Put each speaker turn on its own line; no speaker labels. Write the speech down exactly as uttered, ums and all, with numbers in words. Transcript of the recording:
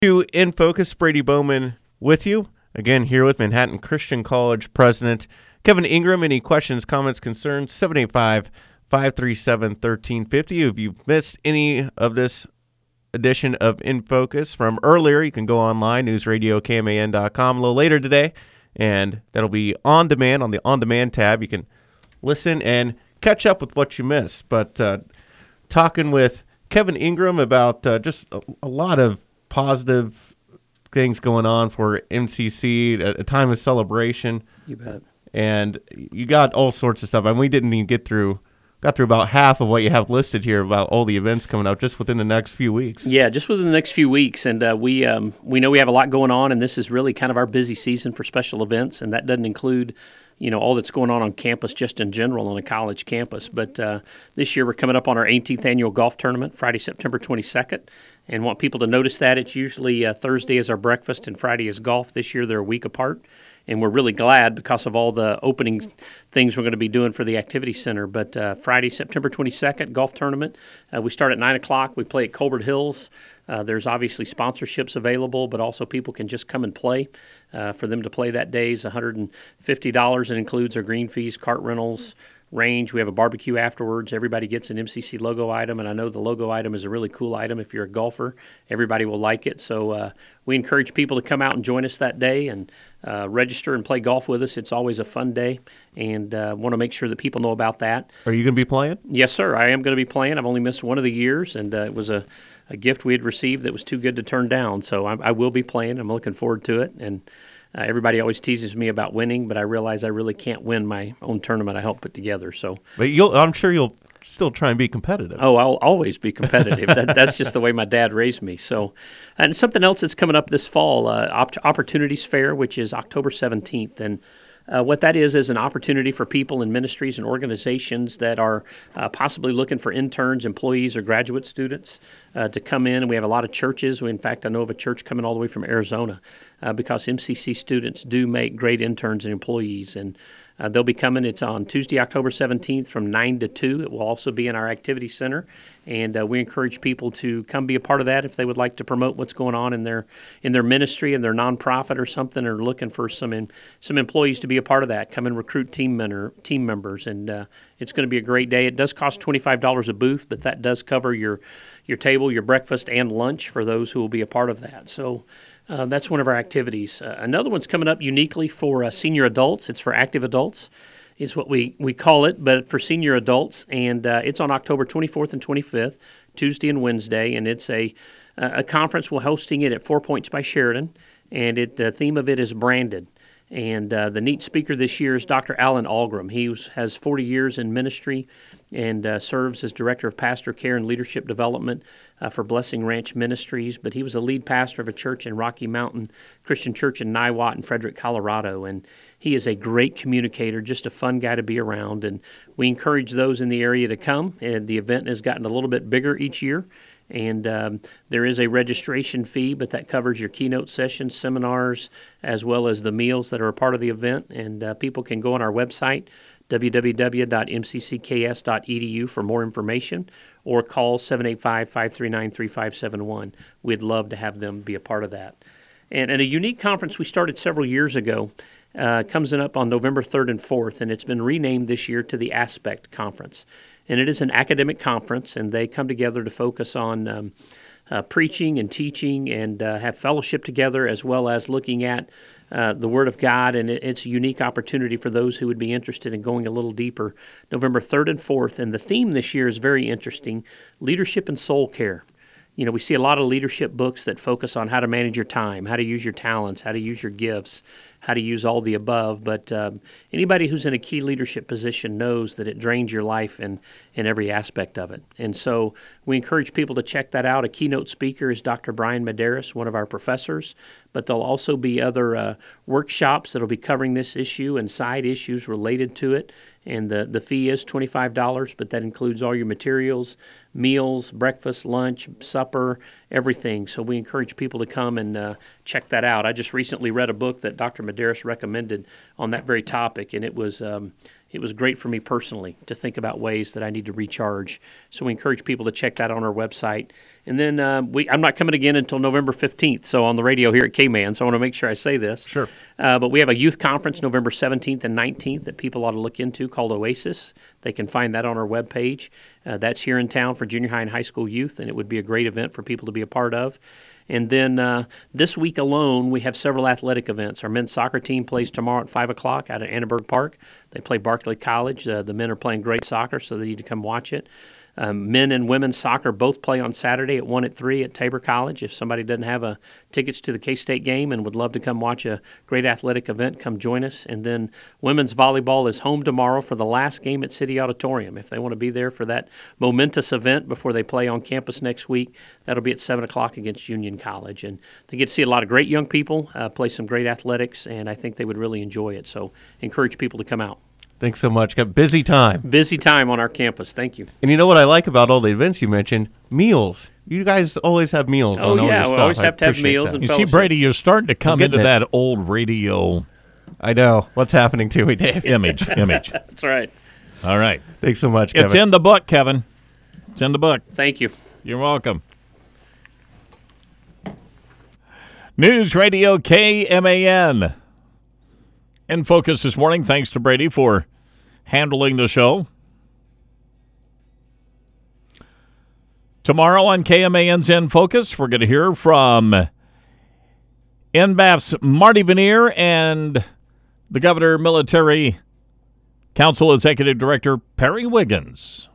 To In Focus, Brady Bowman with you. Again, here with Manhattan Christian College President Kevin Ingram. Any questions, comments, concerns? seven eight five, five three seven, one three five zero. If you've missed any of this edition of In Focus from earlier, you can go online, news radio K M A N dot com a little later today, and that'll be on demand on the On Demand tab. You can listen and catch up with what you missed. But uh, talking with Kevin Ingram about uh, just a, a lot of positive things going on for M C C, a, a time of celebration.
You bet.
And you got all sorts of stuff. I mean, we didn't even get through, got through about half of what you have listed here about all the events coming up just within the next few weeks.
Yeah, just within the next few weeks. And uh, we um, we know we have a lot going on, and this is really kind of our busy season for special events, and that doesn't include you know, all that's going on on campus just in general on a college campus. But uh, this year we're coming up on our eighteenth annual golf tournament, Friday, September twenty-second, and want people to notice that. It's usually uh, Thursday is our breakfast and Friday is golf. This year they're a week apart, and we're really glad because of all the opening things we're going to be doing for the activity center. But uh, Friday, September twenty-second, golf tournament. Uh, we start at nine o'clock. We play at Colbert Hills. Uh, there's obviously sponsorships available, but also people can just come and play. Uh, for them to play that day is one hundred fifty dollars. It includes our green fees, cart rentals, range. We have a barbecue afterwards. Everybody gets an M C C logo item, and I know the logo item is a really cool item. If you're a golfer, everybody will like it. So uh, we encourage people to come out and join us that day and uh, register and play golf with us. It's always a fun day, and uh, want to make sure that people know about that.
Are you going to be playing?
Yes, sir. I am going to be playing. I've only missed one of the years, and uh, it was a, a gift we had received that was too good to turn down. So I, I will be playing. I'm looking forward to it, and Uh, everybody always teases me about winning, but I realize I really can't win my own tournament I helped put together. So,
but you'll, I'm sure you'll still try and be competitive.
Oh, I'll always be competitive. that, that's just the way my dad raised me. So, and something else that's coming up this fall, uh, Opp- Opportunities Fair, which is October seventeenth, and Uh, what that is is an opportunity for people in ministries and organizations that are uh, possibly looking for interns, employees, or graduate students uh, to come in. And we have a lot of churches. We, in fact, I know of a church coming all the way from Arizona uh, because M C C students do make great interns and employees. And uh, they'll be coming. It's on Tuesday, October seventeenth from nine to two. It will also be in our activity center. And uh, we encourage people to come be a part of that if they would like to promote what's going on in their in their ministry and their nonprofit or something, or looking for some in, some employees to be a part of that. Come and recruit team member, team members, and uh, it's going to be a great day. It does cost twenty-five dollars a booth, but that does cover your your table, your breakfast, and lunch for those who will be a part of that. So uh, that's one of our activities. Uh, another one's coming up uniquely for uh, senior adults. It's for active adults, is what we, we call it, but for senior adults, and uh, it's on October twenty-fourth and twenty-fifth, Tuesday and Wednesday, and it's a a conference. We're hosting it at Four Points by Sheridan, and it the theme of it is branded. And uh, the neat speaker this year is Doctor Alan Algram. He was, has forty years in ministry and uh, serves as Director of Pastor Care and Leadership Development uh, for Blessing Ranch Ministries. But he was a lead pastor of a church in Rocky Mountain Christian Church in Niwot in Frederick, Colorado. And he is a great communicator, just a fun guy to be around. And we encourage those in the area to come. And the event has gotten a little bit bigger each year. And um, there is a registration fee, but that covers your keynote sessions, seminars, as well as the meals that are a part of the event. And uh, people can go on our website, w w w dot m c c k s dot e d u, for more information, or call seven eight five, five three nine, three five seven one. We'd love to have them be a part of that. And, and a unique conference we started several years ago uh, comes up on November third and fourth, and it's been renamed this year to the Aspect Conference. And it is an academic conference, and they come together to focus on um, uh, preaching and teaching and uh, have fellowship together, as well as looking at uh, the Word of God. And it, it's a unique opportunity for those who would be interested in going a little deeper. November third and fourth, and the theme this year is very interesting: leadership and soul care. You know, we see a lot of leadership books that focus on how to manage your time, how to use your talents, how to use your gifts, how to use all the above. But um, anybody who's in a key leadership position knows that it drains your life in, in every aspect of it. And so we encourage people to check that out. A keynote speaker is Doctor Brian Medeiros, one of our professors, but there'll also be other uh, workshops that'll be covering this issue and side issues related to it. And the, the fee is twenty-five dollars, but that includes all your materials, meals, breakfast, lunch, supper, everything. So we encourage people to come and uh, check that out. I just recently read a book that Doctor Medeiros recommended on that very topic, and it was um, it was great for me personally to think about ways that I need to recharge. So we encourage people to check that on our website. And then uh, we, I'm not coming again until November fifteenth, so on the radio here at K-Man, so I want to make sure I say this.
Sure.
Uh, but we have a youth conference November seventeenth and nineteenth that people ought to look into called Oasis. They can find that on our webpage. Uh, that's here in town for junior high and high school youth, and it would be a great event for people to be a part of. And then uh, this week alone, we have several athletic events. Our men's soccer team plays tomorrow at five o'clock out at Annenberg Park. They play Barclay College. Uh, the men are playing great soccer, so they need to come watch it. Um, men and women's soccer both play on Saturday at one at three at Tabor College. If somebody doesn't have a tickets to the K-State game and would love to come watch a great athletic event, come join us. And then women's volleyball is home tomorrow for the last game at City Auditorium. If they want to be there for that momentous event before they play on campus next week, that'll be at seven o'clock against Union College. And they get to see a lot of great young people uh, play some great athletics, and I think they would really enjoy it. So encourage people to come out.
Thanks so much. Got busy time.
Busy time on our campus. Thank you.
And you know what I like about all the events you mentioned? Meals. You guys always have meals.
Oh,
on all
yeah.
your
We
stuff.
always
I
have to have
appreciate
meals
that.
and
You see,
fellowship.
Brady, you're starting to come
I'm
into
getting
that old radio
I know. What's happening to me, Dave?
image. image.
That's right.
All right.
Thanks so much, Kevin.
It's in the book, Kevin. It's in the book.
Thank you.
You're welcome. News Radio K M A N. In focus this morning, thanks to Brady for handling the show. Tomorrow on K M A N's In Focus, we're going to hear from N B A F's Marty Veneer and the Governor Military Council Executive Director Perry Wiggins.